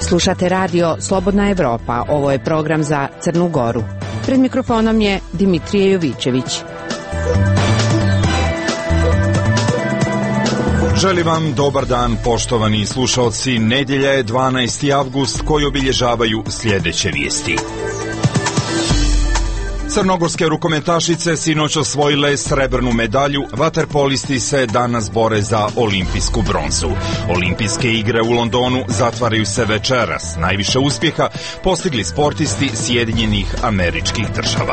Slušate radio Slobodna Evropa, ovo je program za Crnu Goru. Pred mikrofonom je Dimitrije Jovićević. Želim vam dobar dan, poštovani slušalci. Nedjelja je 12. avgust koji obilježavaju sljedeće vijesti. Crnogorske rukometašice sinoć osvojile srebrnu medalju, vaterpolisti se danas bore za olimpijsku bronzu. Olimpijske igre u Londonu zatvaraju se večeras. Najviše uspjeha postigli sportisti Sjedinjenih Američkih Država.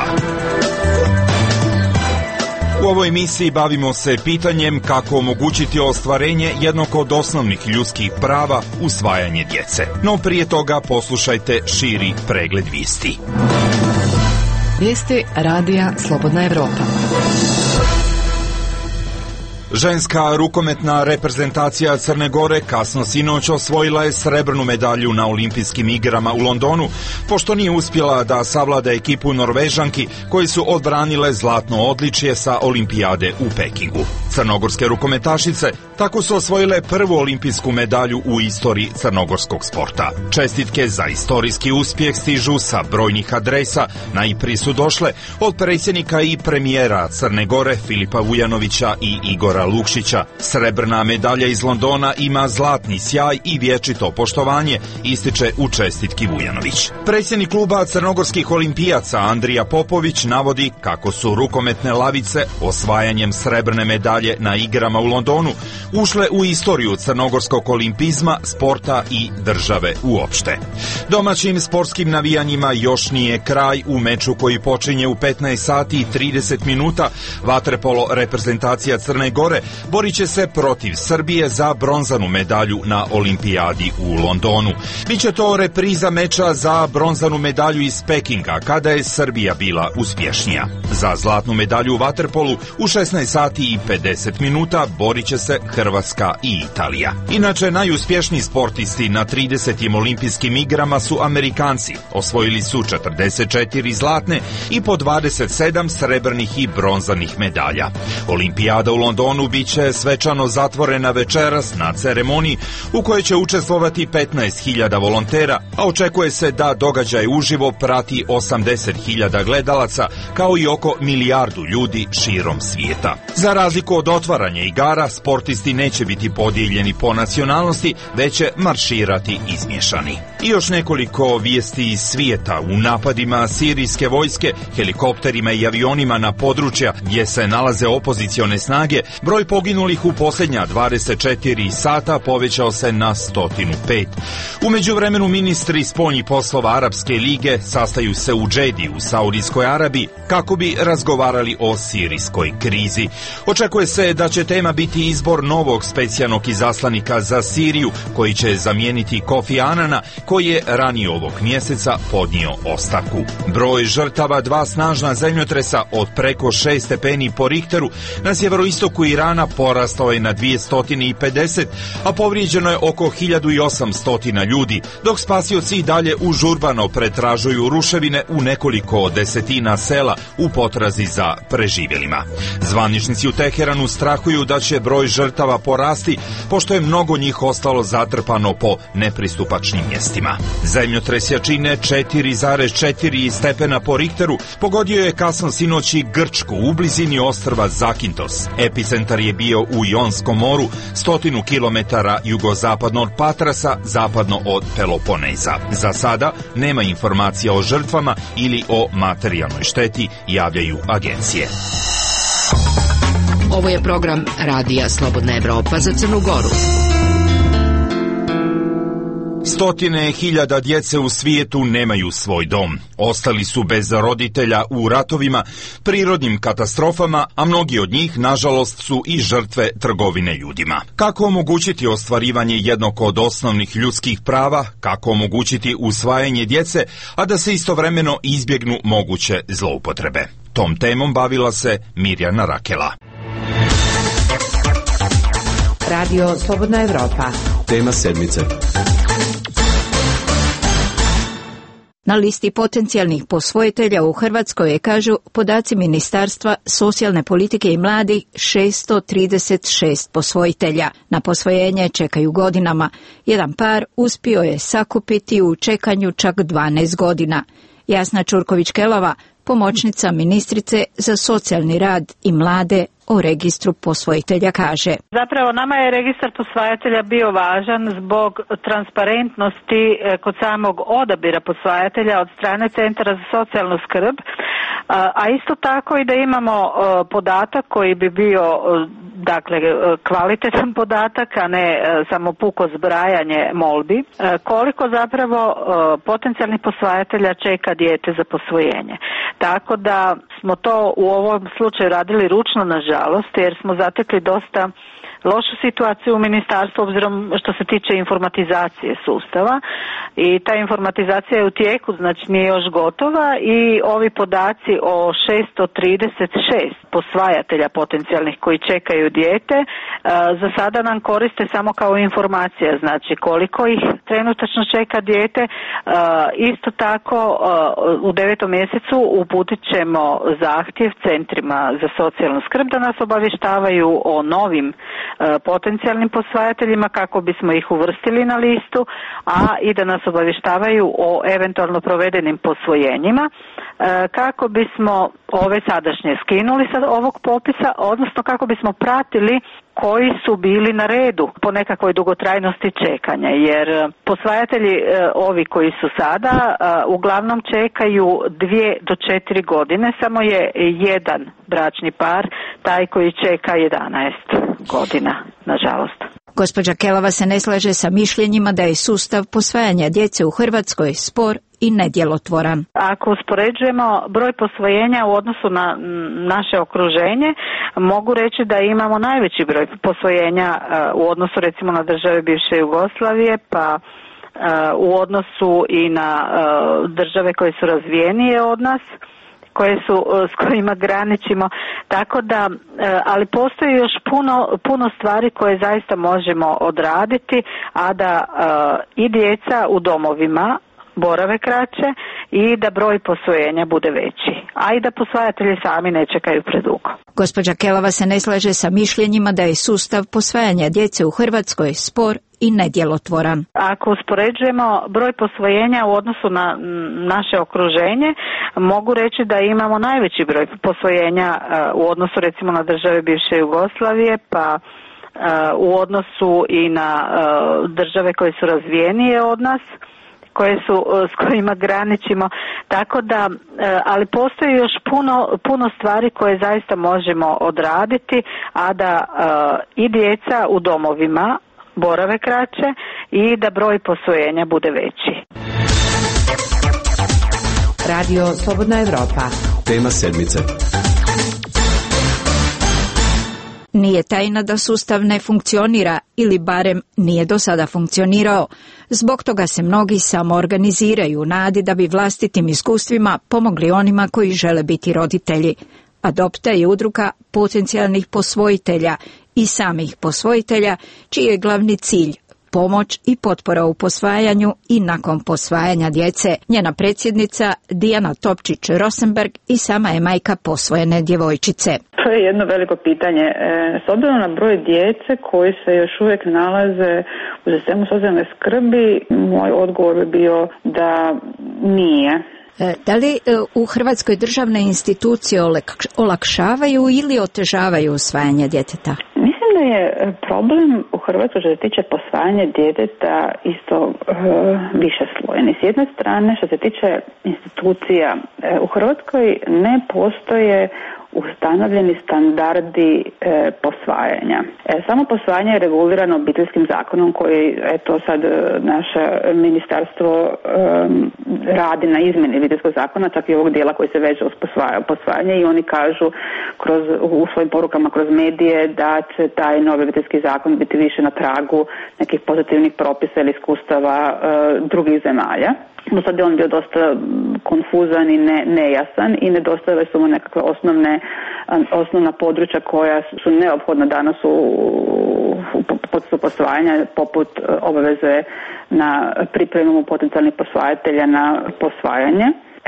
U ovoj emisiji bavimo se pitanjem kako omogućiti ostvarenje jednog od osnovnih ljudskih prava, usvajanje djece. No prije toga poslušajte širi pregled vijesti. Vijesti radija Slobodna Evropa. Ženska rukometna reprezentacija Crne Gore kasno sinoć osvojila je srebrnu medalju na olimpijskim igrama u Londonu, pošto nije uspjela da savlada ekipu Norvežanki koji su odbranile zlatno odličje sa olimpijade u Pekingu. Crnogorske rukometašice tako su osvojile prvu olimpijsku medalju u istoriji crnogorskog sporta. Čestitke za istorijski uspjeh stižu sa brojnih adresa. Najprije su došle od predsjednika i premijera Crne Gore Filipa Vujanovića i Igora Lukšića. Srebrna medalja iz Londona ima zlatni sjaj i vječito poštovanje, ističe u čestitki Vujanović. Predsjednik kluba crnogorskih olimpijaca Andrija Popović navodi kako su rukometne lavice osvajanjem srebrne medalje na igrama u Londonu ušle u istoriju crnogorskog olimpizma, sporta i države uopšte. Domaćim sportskim navijanjima još nije kraj. U meču koji počinje u 15 sati i 30 minuta vaterpolo reprezentacija Crne Gore borit će se protiv Srbije za bronzanu medalju na olimpijadi u Londonu. Biće to repriza meča za bronzanu medalju iz Pekinga, kada je Srbija bila uspješnija. Za zlatnu medalju u vaterpolu u 16 sati i 50 minuta borit će se Hrvatska i Italija. Inače, najuspješniji sportisti na 30. olimpijskim igrama su Amerikanci. Osvojili su 44 zlatne i po 27 srebrnih i bronzanih medalja. Olimpijada u Londonu bit će svečano zatvorena večeras na ceremoniji u kojoj će učestvovati 15.000 volontera, a očekuje se da događaj uživo prati 80.000 gledalaca, kao i oko milijardu ljudi širom svijeta. Za razliku od otvaranja igara, sportisti neće biti podijeljeni po nacionalnosti, već će marširati izmiješani. I još nekoliko vijesti iz svijeta. U napadima sirijske vojske, helikopterima i avionima na područja gdje se nalaze opozicione snage, broj poginulih u posljednja 24 sata povećao se na 105. U međuvremenu ministri spoljnih poslova Arapske lige sastaju se u Džedi u Saudijskoj Arabiji kako bi razgovarali o sirijskoj krizi. Očekuje se da će tema biti izbor novog specijalnog izaslanika za Siriju koji će zamijeniti Kofi Anana koji je ranije ovog mjeseca podnio ostavku. Broj žrtava dva snažna zemljotresa od preko 6 stepeni po Richteru na sjeveroistoku Irana porastao je na 250, a povrijeđeno je oko 1800 ljudi, dok spasioci i dalje užurbano pretražuju ruševine u nekoliko desetina sela u potrazi za preživjelima. Zvaničnici u Teheranu strahuju da će broj žrtava porasti, pošto je mnogo njih ostalo zatrpano po nepristupačnim mjestima. Zemljotres jačine 4,4 stepena po Richteru pogodio je kasno sinoći Grčku u blizini ostrva Zakintos. Epicentar je bio u Jonskom moru, 100 km jugozapadno od Patrasa, zapadno od Peloponeza. Za sada nema informacija o žrtvama ili o materijalnoj šteti, javljaju agencije. Ovo je program radija Slobodna Evropa za Crnu Goru. Stotine hiljada djece u svijetu nemaju svoj dom. Ostali su bez roditelja u ratovima, prirodnim katastrofama, a mnogi od njih, nažalost, su i žrtve trgovine ljudima. Kako omogućiti ostvarivanje jednog od osnovnih ljudskih prava, kako omogućiti usvajanje djece, a da se istovremeno izbjegnu moguće zloupotrebe? Tom temom bavila se Mirjana Rakela. Radio Slobodna Evropa. Tema sedmice. Na listi potencijalnih posvojitelja u Hrvatskoj je, kažu podaci Ministarstva socijalne politike i mladih, 636 posvojitelja. Na posvojenje čekaju godinama. Jedan par uspio je sakupiti u čekanju čak 12 godina. Jasna Čurković-Kelava, pomoćnica ministrice za socijalni rad i mlade, o registru posvojitelja kaže. Zapravo nama je registar posvajatelja bio važan zbog transparentnosti kod samog odabira posvajatelja od strane Centra za socijalnu skrb, a isto tako i da imamo podatak koji bi bio kvalitetan podatak, a ne samo puko zbrajanje molbi, koliko zapravo potencijalnih posvajatelja čeka dijete za posvojenje. Tako da smo to u ovom slučaju radili ručno, nažalost, jer smo zatekli dosta lošu situaciju u ministarstvu obzirom što se tiče informatizacije sustava, i ta informatizacija je u tijeku, znači nije još gotova, i ovi podaci o 636 posvajatelja potencijalnih koji čekaju dijete za sada nam koriste samo kao informacija, znači koliko ih trenutačno čeka dijete. Isto tako u 9. mjesecu uputit ćemo zahtjev centrima za socijalnu skrb da nas obavještavaju o novim potencijalnim posvajateljima kako bismo ih uvrstili na listu, a i da nas obavještavaju o eventualno provedenim posvojenjima kako bismo ove sadašnje skinuli sa ovog popisa, odnosno kako bismo pratili koji su bili na redu po nekakvoj dugotrajnosti čekanja, jer posvajatelji ovi koji su sada uglavnom čekaju 2 do 4 godine, samo je jedan bračni par taj koji čeka 11 godina, nažalost. Gospođa Kelava se ne slaže sa mišljenjima da je sustav posvajanja djece u Hrvatskoj spor i nedjelotvoran. Ako uspoređujemo broj posvojenja u odnosu na naše okruženje, mogu reći da imamo najveći broj posvojenja u odnosu recimo na države bivše Jugoslavije, pa u odnosu i na države koje su razvijenije od nas, s kojima graničimo, tako da, ali postoji još puno stvari koje zaista možemo odraditi, a da i djeca u domovima borave kraće i da broj posvojenja bude veći, a i da posvajatelji sami ne čekaju predugo. Gospođa Kelava se ne slaže sa mišljenjima da je sustav posvajanja djece u Hrvatskoj spor i nedjelotvoran. Ako uspoređujemo broj posvojenja u odnosu na naše okruženje, mogu reći da imamo najveći broj posvojenja u odnosu recimo na države bivše Jugoslavije, pa u odnosu i na države koje su razvijenije od nas, s kojima graničimo, tako da, ali postoji još puno stvari koje zaista možemo odraditi, a da i djeca u domovima borave kraće i da broj posvojenja bude veći. Radio Slobodna Evropa. Tema sedmice. Nije tajna da sustav ne funkcionira ili barem nije do sada funkcionirao. Zbog toga se mnogi samoorganiziraju u nadi da bi vlastitim iskustvima pomogli onima koji žele biti roditelji. Adopta je udruga potencijalnih posvojitelja i samih posvojitelja, čiji je glavni cilj pomoć i potpora u posvajanju i nakon posvajanja djece. Njena predsjednica Dijana Topčić-Rosenberg i sama je majka posvojene djevojčice. To je jedno veliko pitanje. S obzirom na broj djece koji se još uvijek nalaze u sistemu socijalne skrbi, moj odgovor bi bio da nije. Da li u Hrvatskoj državne institucije olakšavaju ili otežavaju usvajanje djeteta? Mislim da je problem u Hrvatskoj što se tiče posvajanja djeteta isto više slojeni. S jedne strane, što se tiče institucija, u Hrvatskoj ne postoje ustanovljeni standardi posvajanja. Samo posvajanje je regulirano obiteljskim zakonom koji sad naše ministarstvo radi na izmjeni obiteljskog zakona, čak i ovog dijela koji se veže uz posvajanje, i oni kažu u svojim porukama kroz medije da će taj novi obiteljski zakon biti više na tragu nekih pozitivnih propisa ili iskustava drugih zemalja. Do sad je on bio dosta konfuzan i nejasan i nedostajale su mu nekakve osnovna područja koja su neophodna danas u procesu posvajanja, poput obaveze na pripremu potencijalnih posvajatelja na posvajanje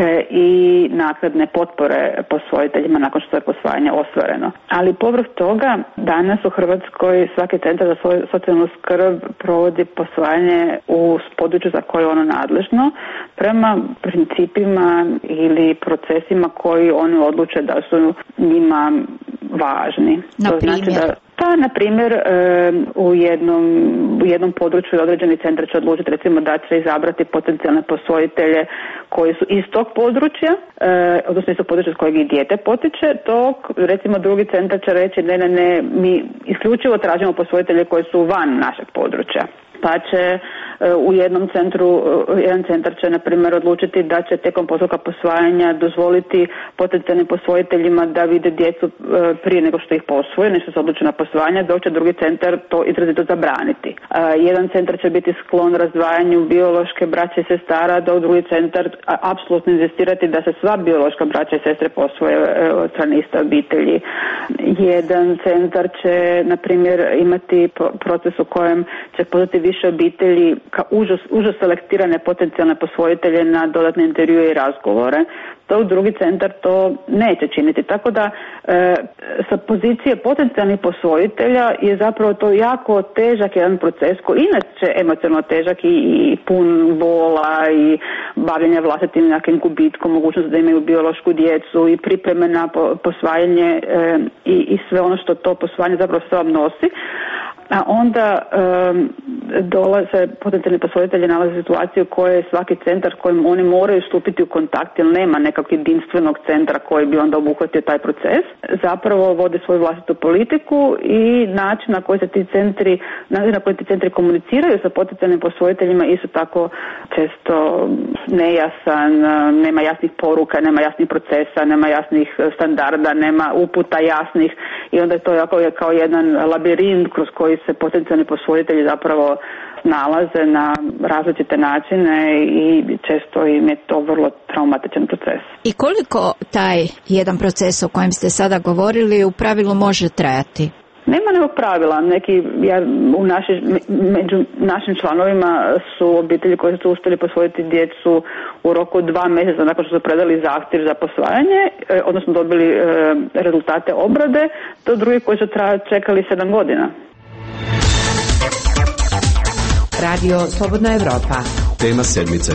i naknadne potpore posvojiteljima nakon što je posvajanje ostvareno. Ali povrh toga, danas u Hrvatskoj svaki centar za socijalnu skrb provodi posvajanje u području za koje je ono nadležno prema principima ili procesima koji oni odluče da su njima važni. Na primjer? Na primjer, u jednom području određeni centar će odlučiti recimo da će izabrati potencijalne posvojitelje koji su iz tog područja, odnosno iz tog područja s kojeg i dijete potiče, dok recimo drugi centar će reći ne, mi isključivo tražimo posvojitelje koji su van našeg područja. Pa će u jedan centar će na primjer odlučiti da će tijekom postupka posvajanja dozvoliti potencijalnim posvojiteljima da vide djecu prije nego što ih posvoje, nešto se odluči na posvajanje, dok će drugi centar to izrazito zabraniti. Jedan centar će biti sklon razdvajanju biološke braće i sestara, dok drugi centar apsolutno inzistirati da se sva biološka braća i sestre posvoje od strane iste obitelji. Jedan centar će na primjer imati proces u kojem će pozvati više obitelji kao užo selektirane potencijalne posvojitelje na dodatne intervjue i razgovore, dok drugi centar to neće činiti. Tako da sa pozicije potencijalnih posvojitelja je zapravo to jako težak jedan proces koji inače emocionalno težak i pun bola i bavljenja vlastitim nekim gubitkom, mogućnost da imaju biološku djecu i pripreme na posvajanje i sve ono što to posvajanje zapravo sve nosi. A onda dolaze potencijalni posvojitelji nalaze situaciju u kojoj svaki centar kojim oni moraju stupiti u kontakt jer nema nekog jedinstvenog centra koji bi onda obuhvatio taj proces, zapravo vode svoju vlastitu politiku i način na koji ti centri komuniciraju sa potencijalnim posvojiteljima isto tako često nejasan, nema jasnih poruka, nema jasnih procesa, nema jasnih standarda, nema uputa jasnih i onda je to kao jedan labirint kroz koji se potencijalni posvojitelji zapravo nalaze na različite načine i često im je to vrlo traumatičan proces. I koliko taj jedan proces o kojem ste sada govorili u pravilu može trajati? Nema nekog pravila. Među našim članovima su obitelji koji su uspjeli posvojiti djecu u roku 2 mjeseca nakon što su predali zahtjev za posvajanje, odnosno dobili rezultate obrade, do drugi koji su čekali 7 godina. Radio Slobodna Evropa. Tema sedmice.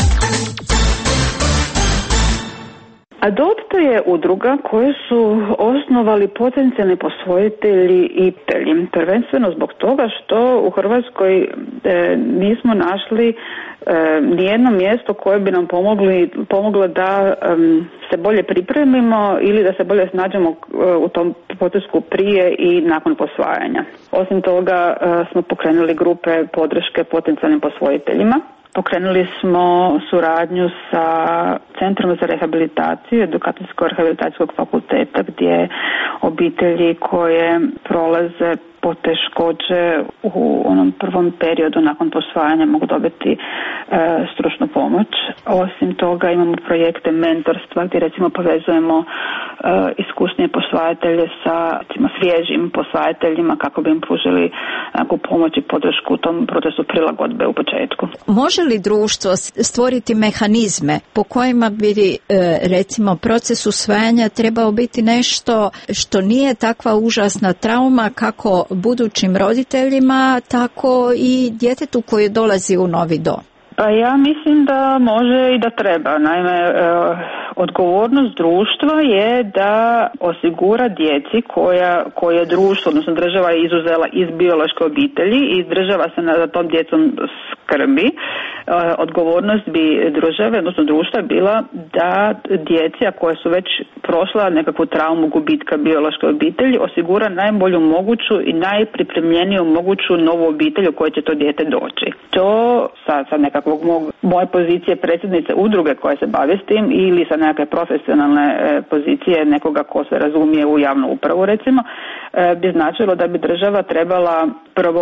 Adopto je udruga koju su osnovali potencijalni posvojitelji i prijatelji. Prvenstveno zbog toga što u Hrvatskoj nismo našli nijedno mjesto koje bi nam pomoglo da se bolje pripremimo ili da se bolje snađemo u tom procesu prije i nakon posvajanja. Osim toga smo pokrenuli grupe podrške potencijalnim posvojiteljima. Pokrenuli smo suradnju sa Centrom za rehabilitaciju Edukacijsko-rehabilitacijskog fakulteta gdje obitelji koje prolaze poteškoće u onom prvom periodu nakon posvajanja mogu dobiti stručnu pomoć. Osim toga imamo projekte mentorstva gdje recimo povezujemo iskusnije posvajatelje sa recimo svježim posvajateljima kako bi im pružili neku pomoć i podršku u tom procesu prilagodbe u početku. Može li društvo stvoriti mehanizme po kojima bi recimo proces usvajanja trebao biti nešto što nije takva užasna trauma kako budućim roditeljima, tako i djetetu koje dolazi u novi dom? Pa ja mislim da može i da treba. Naime, odgovornost društva je da osigura djeci koje društvo, odnosno država je izuzela iz biološke obitelji i država se za tom djecom skrbi. Odgovornost bi države, odnosno društva bila da djeci, a koje su već prošla nekakvu traumu gubitka biološke obitelji, osigura najbolju moguću i najpripremljeniju moguću novu obitelj u kojoj će to dijete doći. To sa nekakvog moje pozicije predsjednice udruge koja se bavi s tim ili sa nekakve profesionalne pozicije nekoga ko se razumije u javnu upravu recimo, bi značilo da bi država trebala prvo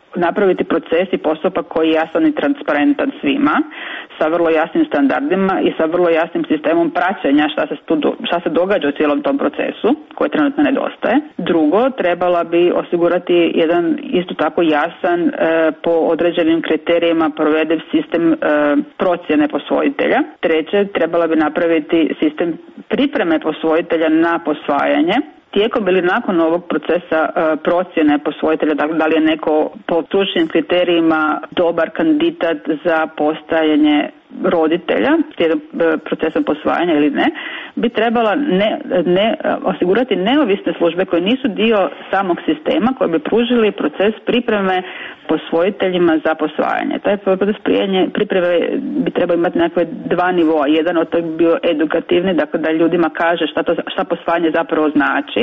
napraviti proces i postupak koji je jasan i transparentan svima, sa vrlo jasnim standardima i sa vrlo jasnim sistemom praćenja šta se događa u cijelom tom procesu, koji trenutno nedostaje. Drugo, trebala bi osigurati jedan isto tako jasan po određenim kriterijima provediv sistem procjene posvojitelja. Treće, trebala bi napraviti sistem pripreme posvojitelja na posvajanje. Tijekom ili nakon ovog procesa procjene posvojitelja, da li je neko po stručnim kriterijima dobar kandidat za postajanje roditelja, procesom posvajanja ili ne, bi trebala osigurati neovisne službe koje nisu dio samog sistema, koje bi pružili proces pripreme posvojiteljima za posvajanje. Taj proces pripreme bi trebao imati nekakve dva nivoa. Jedan od tog bi bio edukativni, dakle da ljudima kaže šta posvajanje zapravo znači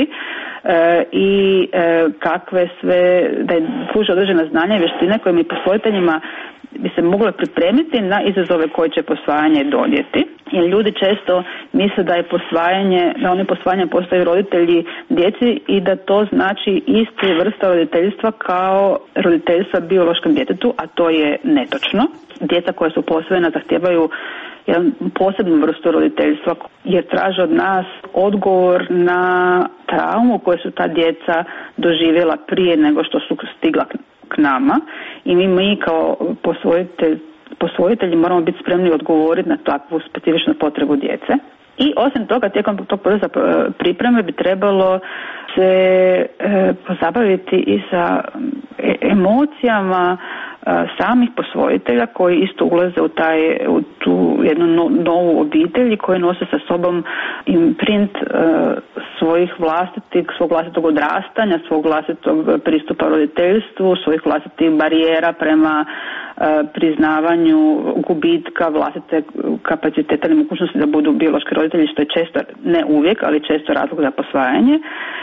i kakve sve, da je pruža određena znanja i vještine koje mi posvojiteljima bi se moglo pripremiti na izazove koje će posvajanje donijeti. Jer ljudi često misle da je posvajanje, da oni posvajanjem postaju roditelji djeci i da to znači isti vrsta roditeljstva kao roditeljstva biološkom djetetu, a to je netočno. Djeca koja su posvojena zahtijevaju jednu posebnu vrstu roditeljstva jer traže od nas odgovor na traumu koju su ta djeca doživjela prije nego što su stigla k nama i mi kao posvojitelji moramo biti spremni odgovoriti na takvu specifičnu potrebu djece. I osim toga, tijekom tog procesa pripreme bi trebalo se pozabaviti i sa emocijama samih posvojitelja koji isto ulaze u tu jednu novu obitelj i koji nose sa sobom imprint svog vlastitog odrastanja, svog vlastitog pristupa roditeljstvu, svojih vlastitih barijera prema priznavanju gubitka vlastite kapaciteta i mogućnosti da budu biološki roditelji, što je često, ne uvijek, ali često razlog za posvajanje.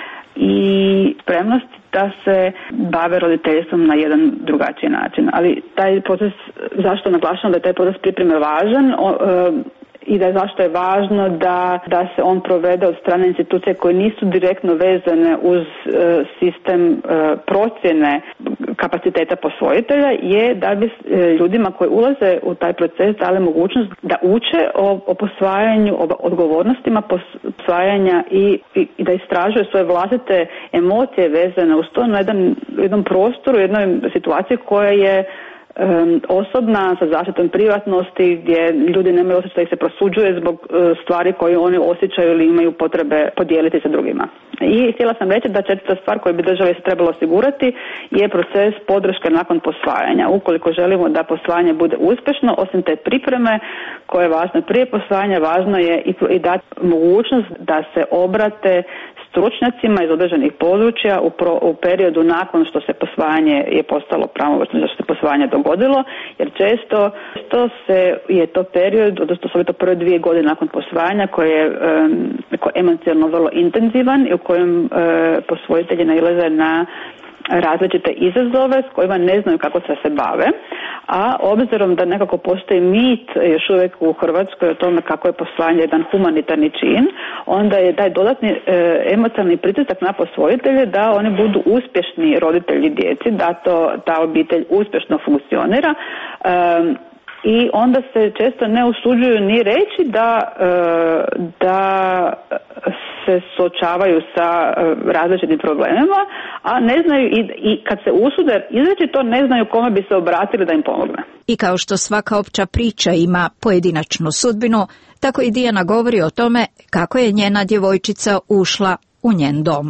I spremnost da se bave roditeljstvom na jedan drugačiji način. Ali taj proces, zašto naglašavam da je taj proces pripreme važan i zašto je važno da se on provede od strane institucije koje nisu direktno vezane uz sistem procjene kapaciteta posvojitelja, je da bi ljudima koji ulaze u taj proces dali mogućnost da uče o posvajanju, o odgovornostima posvajanja i da istražuju svoje vlastite emocije vezane uz to na jednom prostoru, jednoj situaciji koja je osobna, sa zaštitom privatnosti, gdje ljudi nemaju osjećaj da ih se prosuđuje zbog stvari koje oni osjećaju ili imaju potrebe podijeliti sa drugima. I htjela sam reći da četvrta stvar koju bi državi se trebalo osigurati je proces podrške nakon posvajanja. Ukoliko želimo da posvajanje bude uspješno, osim te pripreme koja je važna prije posvajanja, važno je i dati mogućnost da se obrate stručnjacima iz određenih područja u periodu nakon što se posvajanje je postalo pravomoćno, što se posvajanje dogodilo, jer često je to period, odnosno osobito prve 2 godine nakon posvajanja koji je emocionalno vrlo intenzivan i u kojem posvojitelji nailaze na različite izazove s kojima ne znaju kako se bave, a obzirom da nekako postoji mit još uvijek u Hrvatskoj o tome kako je posvajanje jedan humanitarni čin, onda je taj dodatni emocionalni pritisak na posvojitelje da oni budu uspješni roditelji djeci, da ta obitelj uspješno funkcionira. I onda se često ne usuđuju ni reći da se suočavaju sa različitim problemima, a ne znaju i kad se usude izreći to, ne znaju kome bi se obratili da im pomogne. I kao što svaka opća priča ima pojedinačnu sudbinu, tako i Dijana govori o tome kako je njena djevojčica ušla u njen dom.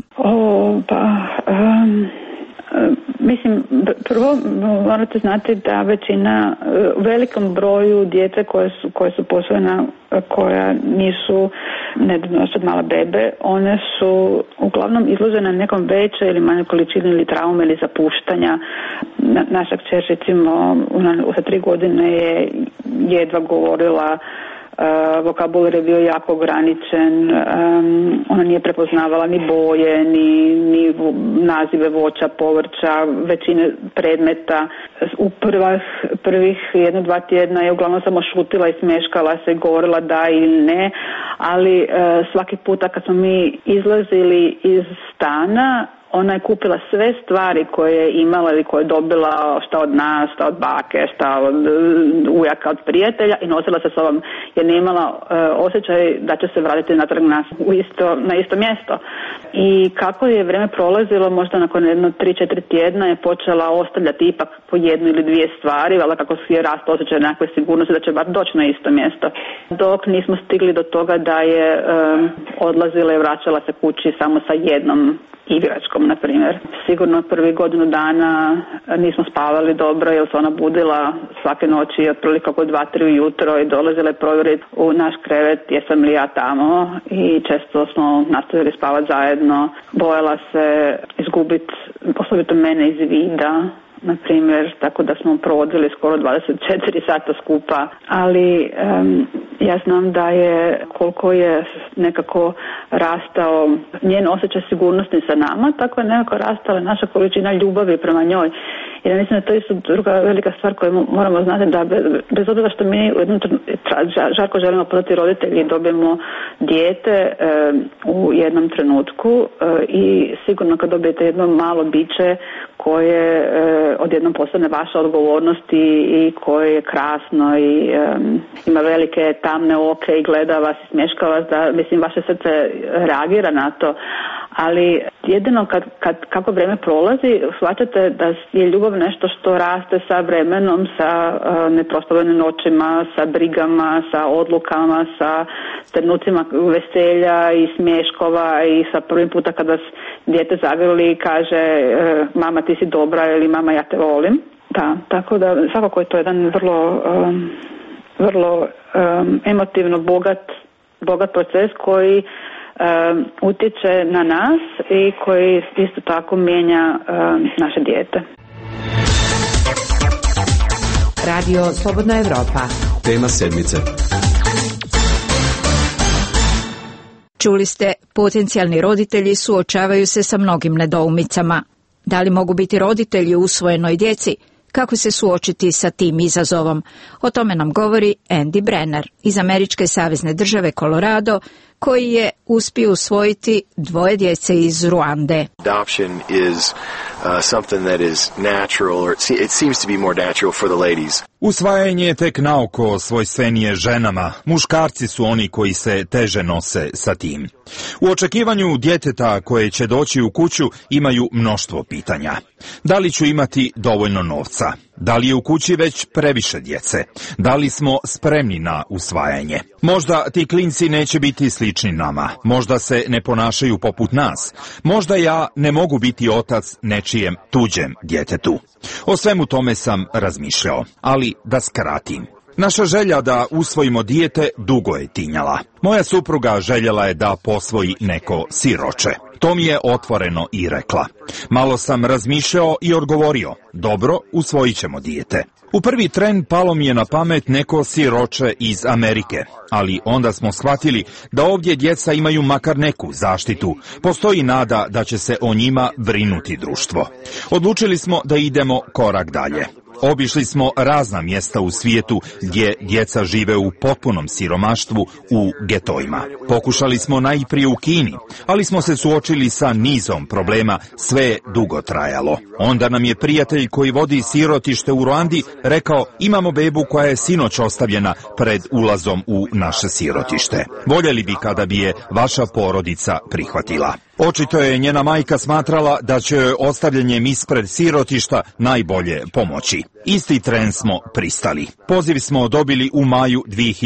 Mislim, prvo morate znati da većina, u velikom broju djece koje su posvojena, koja nisu nedavno od mala bebe, one su uglavnom izložene nekom većoj ili manjoj količini ili traume ili zapuštanja. Naša kćer, recimo, sa 3 godine je jedva govorila, vokabular je bio jako ograničen, ona nije prepoznavala ni boje, ni nazive voća, povrća, većine predmeta. U prvih 1-2 tjedna je uglavnom samo šutila i smješkala se, govorila da ili ne, ali svaki puta kad smo mi izlazili iz stana, ona je kupila sve stvari koje je imala ili koje je dobila, šta od nas, šta od bake, šta od ujaka, od prijatelja, i nosila se s ovom jer nije imala osjećaj da će se vratiti natrag na isto mjesto. I kako je vrijeme prolazilo, možda nakon 3-4 tjedna je počela ostavljati ipak po jednu ili dvije stvari, ali kako je rastao osjećaj nekakve sigurnosti da će bar doći na isto mjesto. Dok nismo stigli do toga da je odlazila i vraćala se kući samo sa jednom igračkom, na primjer. Sigurno prvi godinu dana nismo spavali dobro jer se ona budila svake noći otprilike oko 2-3 ujutro i dolazila je provjeriti u naš krevet jesam li ja tamo, i često smo nastavili spavati zajedno. Bojala se izgubiti osobito mene iz vida, na primjer, tako da smo provodili skoro 24 sata skupa, ali ja znam da je koliko je nekako rastao njen osjećaj sigurnosti sa nama, tako je nekako rastala naša količina ljubavi prema njoj. I ja mislim da to je isto druga velika stvar koju moramo znati, da bez obzira što mi žarko želimo postati roditelji i dobijemo dijete u jednom trenutku, i sigurno kad dobijete jedno malo biće koje odjednom postane vaša odgovornost i koje je krasno i ima velike tamne oke i gleda vas i smješka vas, da mislim vaše srce reagira na to. Ali jedino kako vrijeme prolazi, shvaćate da je ljubav nešto što raste sa vremenom, sa neproslavljenim noćima, sa brigama, sa odlukama, sa trenucima veselja i smješkova, i sa prvim puta kada vas dijete zagrli i kaže mama ti si dobra ili mama ja te volim. Da, tako da svakako je to jedan vrlo emotivno bogat proces koji utječe na nas i koji isto tako mijenja naše dijete. Radio Slobodna Evropa. Tema sedmice. Čuli ste, potencijalni roditelji suočavaju se sa mnogim nedoumicama. Da li mogu biti roditelji usvojenoj djeci? Kako se suočiti sa tim izazovom? O tome nam govori Andy Brenner iz Američke savezne države Colorado, koji je uspio usvojiti 2 djece iz Ruande. Adoption is something that is natural, or it seems to be more natural for the ladies. Usvajanje je tek naoko svojstvenije ženama. Muškarci su oni koji se teže nose sa tim. U očekivanju djeteta koje će doći u kuću imaju mnoštvo pitanja. Da li ću imati dovoljno novca? Da li je u kući već previše djece? Da li smo spremni na usvajanje? Možda ti klinci neće biti slični nama. Možda se ne ponašaju poput nas. Možda ja ne mogu biti otac nečijem tuđem djetetu. O svemu tome sam razmišljao, ali da skratim. Naša želja da usvojimo dijete dugo je tinjala. Moja supruga željela je da posvoji neko siroče. To mi je otvoreno i rekla. Malo sam razmišljao i odgovorio, dobro, usvojit ćemo dijete. U prvi tren palo mi je na pamet neko siroče iz Amerike, ali onda smo shvatili da ovdje djeca imaju makar neku zaštitu. Postoji nada da će se o njima brinuti društvo. Odlučili smo da idemo korak dalje. Obišli smo razna mjesta u svijetu gdje djeca žive u potpunom siromaštvu u getojima. Pokušali smo najprije u Kini, ali smo se suočili sa nizom problema, sve je dugo trajalo. Onda nam je prijatelj koji vodi sirotište u Ruandi rekao, imamo bebu koja je sinoć ostavljena pred ulazom u naše sirotište. Voljeli bi kada bi je vaša porodica prihvatila. Očito je njena majka smatrala da će joj ostavljanjem ispred sirotišta najbolje pomoći. Isti tren smo pristali. Poziv smo dobili u maju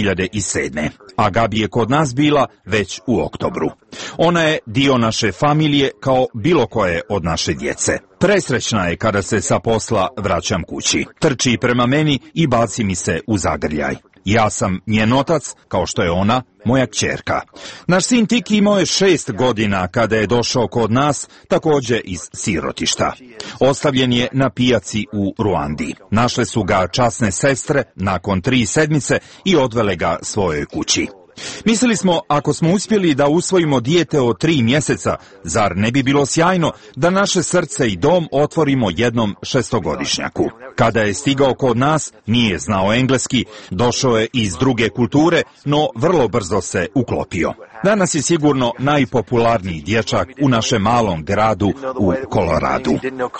2007. A Gabi je kod nas bila već u oktobru. Ona je dio naše familije kao bilo koje od naše djece. Presrećna je kada se sa posla vraćam kući. Trči prema meni i baci mi se u zagrljaj. Ja sam njen otac, kao što je ona moja kćerka. Naš sin Tiki imao je 6 godina kada je došao kod nas, također iz sirotišta. Ostavljen je na pijaci u Ruandi. Našle su ga časne sestre nakon 3 sedmice i odvele ga svojoj kući. Mislili smo, ako smo uspjeli da usvojimo dijete od 3 mjeseca, zar ne bi bilo sjajno da naše srce i dom otvorimo jednom 6-godišnjaku. Kada je stigao kod nas, nije znao engleski, došao je iz druge kulture, no vrlo brzo se uklopio. Danas je sigurno najpopularniji dječak u našem malom gradu u Koloradu.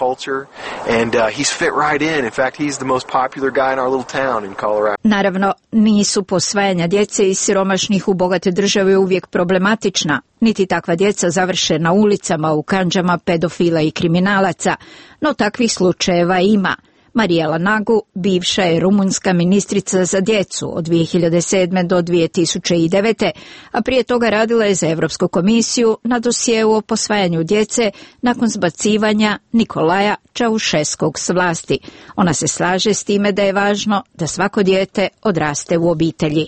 Naravno, nisu posvajanja djece iz siromašnih u bogate države uvijek problematična, niti takva djeca završe na ulicama u kandžama pedofila i kriminalaca, no takvih slučajeva ima. Marijela Nagu bivša je rumunjska ministrica za djecu od 2007. do 2009. a prije toga radila je za Europsku komisiju na dosjeu o posvajanju djece nakon zbacivanja Nikolaja Čaušeskog s vlasti. Ona se slaže s time da je važno da svako dijete odraste u obitelji.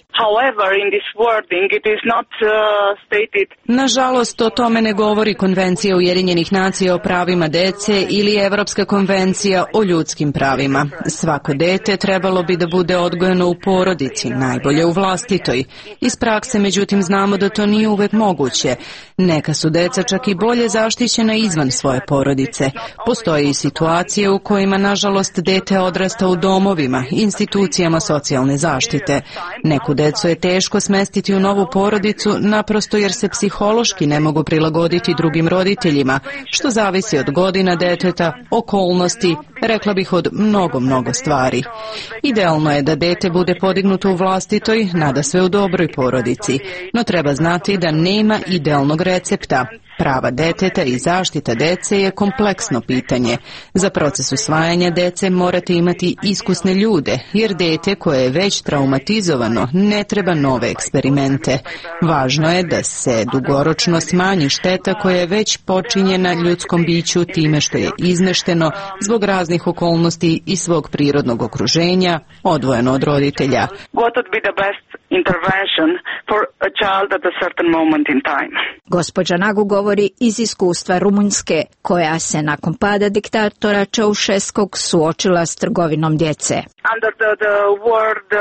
Nažalost, o tome ne govori Konvencija Ujedinjenih nacija o pravima djece ili Europska konvencija o ljudskim pravima. Svako dijete trebalo bi da bude odgojeno u porodici, najbolje u vlastitoj. Iz prakse, međutim, znamo da to nije uvek moguće. Neka su djeca čak i bolje zaštićena izvan svoje porodice. Postoje i situacije u kojima, nažalost, dijete odrasta u domovima, institucijama socijalne zaštite. Neku djecu je teško smestiti u novu porodicu naprosto jer se psihološki ne mogu prilagoditi drugim roditeljima, što zavisi od godina djeteta, okolnosti, rekla bih od mnogo stvari. Idealno je da dijete bude podignuto u vlastitoj, nadasve u dobroj porodici, no treba znati da nema idealnog recepta. Prava djeteta i zaštita djece je kompleksno pitanje. Za proces usvajanja djece morate imati iskusne ljude, jer dijete koje je već traumatizovano ne treba nove eksperimente. Važno je da se dugoročno smanji šteta koja je već počinjena ljudskom biću time što je izmešteno zbog raznih okolnosti i svog prirodnog okruženja, odvojeno od roditelja. What would be the best intervention for a child at a certain moment in time? Gospođa Nagu govori iz iskustva Rumunjske, koja se nakon pada diktatora Čaušeskog suočila s trgovinom djece. Under the word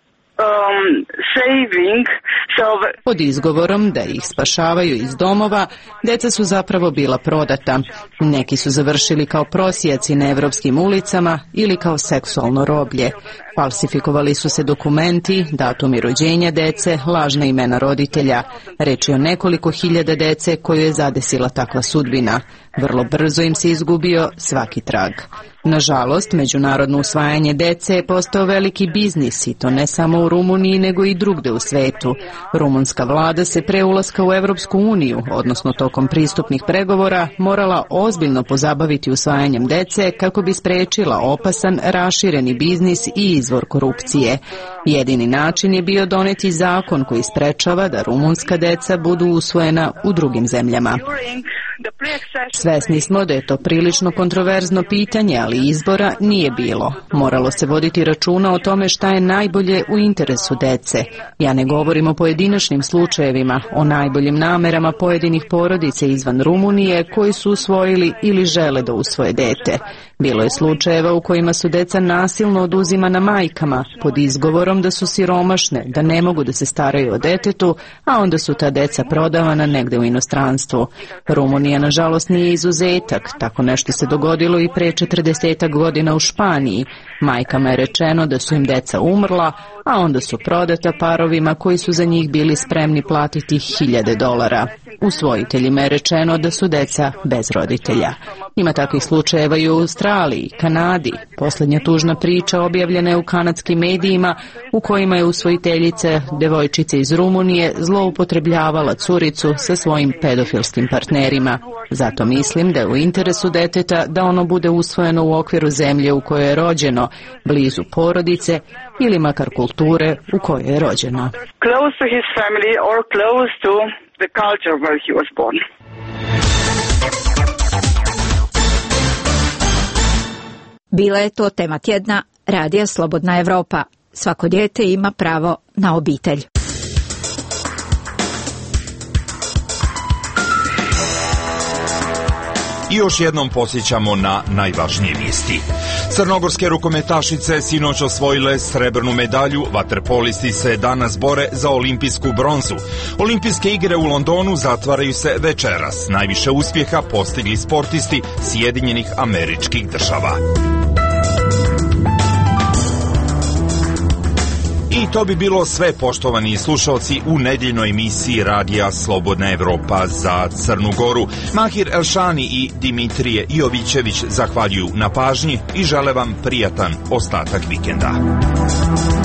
saving, pod izgovorom da ih spašavaju iz domova, djeca su zapravo bila prodata. Neki su završili kao prosjaci na evropskim ulicama ili kao seksualno roblje. Falsifikovali su se dokumenti, datumi rođenja djece, lažna imena roditelja. Reč je o nekoliko hiljada djece koju je zadesila takva sudbina. Vrlo brzo im se izgubio svaki trag. Nažalost, međunarodno usvajanje djece je postao veliki biznis i to ne samo u Rumuniji nego i drugde u svetu. Rumunska vlada se pre ulaska u Europsku uniju, odnosno tokom pristupnih pregovora, morala ozbiljno pozabaviti usvajanjem djece kako bi sprečila opasan, rašireni biznis i izvor korupcije. Jedini način je bio doneti zakon koji sprečava da rumunska djeca budu usvojena u drugim zemljama. Svesni smo da je to prilično kontroverzno pitanje, ali izbora nije bilo. Moralo se voditi računa o tome šta je najbolje u interesu djece. Ja ne govorim o pojedinačnim slučajevima, o najboljim namerama pojedinih porodica izvan Rumunije koji su usvojili ili žele da usvoje dete. Bilo je slučajeva u kojima su djeca nasilno oduzimana majkama pod izgovorom da su siromašne, da ne mogu da se staraju o detetu, a onda su ta djeca prodavana negde u inostranstvu. Rumunija nažalost nije izuzetak, tako nešto se dogodilo i pre 40 godina u Španiji. Majkama je rečeno da su im deca umrla, a onda su prodata parovima koji su za njih bili spremni platiti $1000. Usvojiteljima je rečeno da su deca bez roditelja. Ima takvih slučajeva i u Australiji, Kanadi. Posljednja tužna priča objavljena je u kanadskim medijima u kojima je usvojiteljica devojčice iz Rumunije zloupotrebljavala curicu sa svojim pedofilskim partnerima. Zato mislim da je u interesu deteta da ono bude usvojeno u okviru zemlje u kojoj je rođeno, blizu porodice ili makar kulture u kojoj je rođeno. Close to his family or close to the culture where he was born. Bila je to tema tjedna Radija Slobodna Evropa. Svako dijete ima pravo na obitelj. I još jednom podsjećamo na najvažnije vijesti. Crnogorske rukometašice sinoć osvojile srebrnu medalju, vaterpolisti se danas bore za olimpijsku bronzu. Olimpijske igre u Londonu zatvaraju se večeras. Najviše uspjeha postigli sportisti Sjedinjenih Američkih Država. I to bi bilo sve, poštovani slušalci, u nedjeljnoj emisiji radija Slobodna Evropa za Crnu Goru. Mahir Elšani i Dimitrije Jovićević zahvaljuju na pažnji i žele vam prijatan ostatak vikenda.